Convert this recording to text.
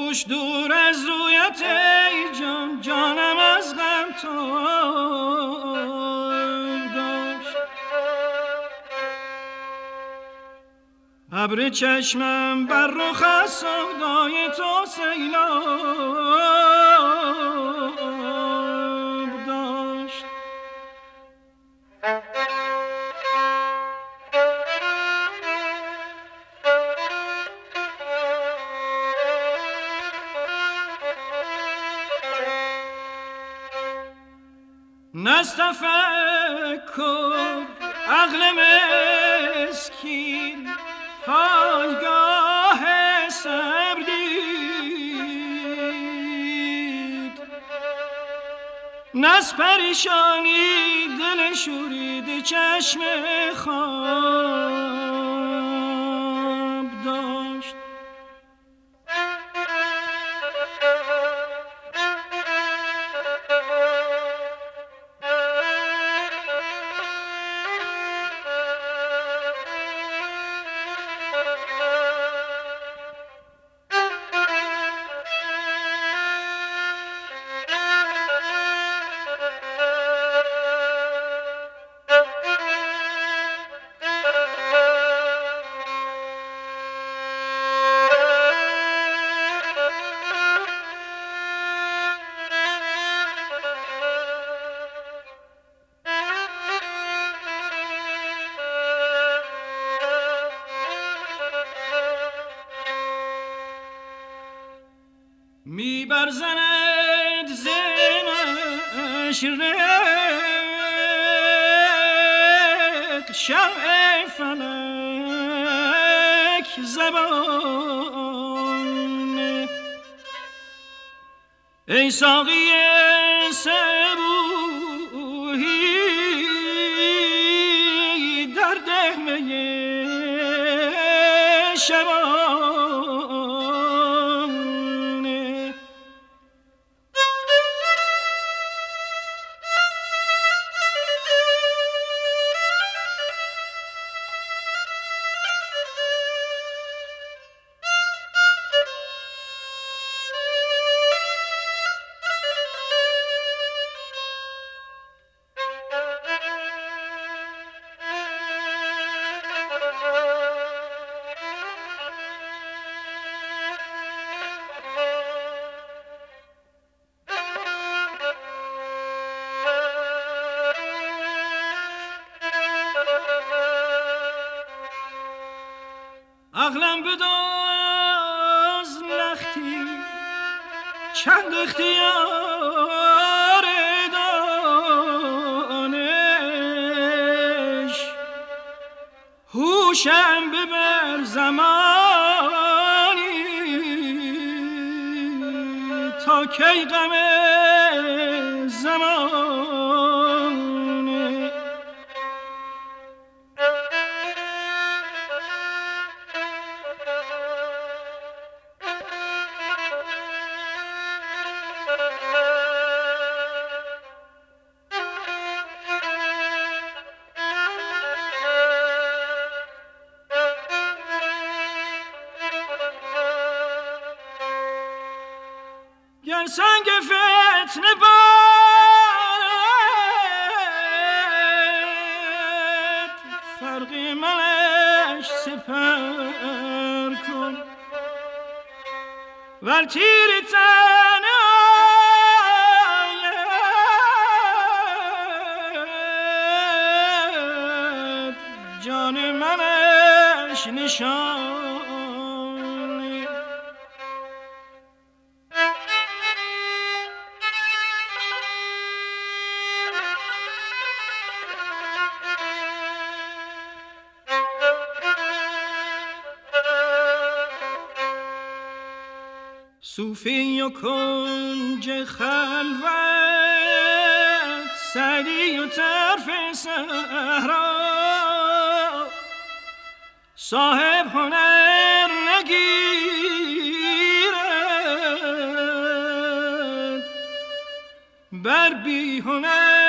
دوش دور از رویت ای جان، جانم از غم تاب داشت. ابر چشمم بر رخ از سودای تو سیلاب داشت. نز تفکر عقل مسکین پایگاه صبر دید، نز پریشانی دل شورید چشم خواب داشت. می برزند زمش رق شمع فلک زبان. ای ساقی صبوحی در دهمه شبان. عقلم بداز لختی چند اختیار دانش، هوشم ببر زمانی تا کی غم زمانه. گر سنگ فتنه باد فرقی منش سپر کن، ور تیر تن آید جان منش نشان. صوفی و کنج خلوت، سعدی و طرف صحرا، صاحب هنر نگیرد بر بی هنر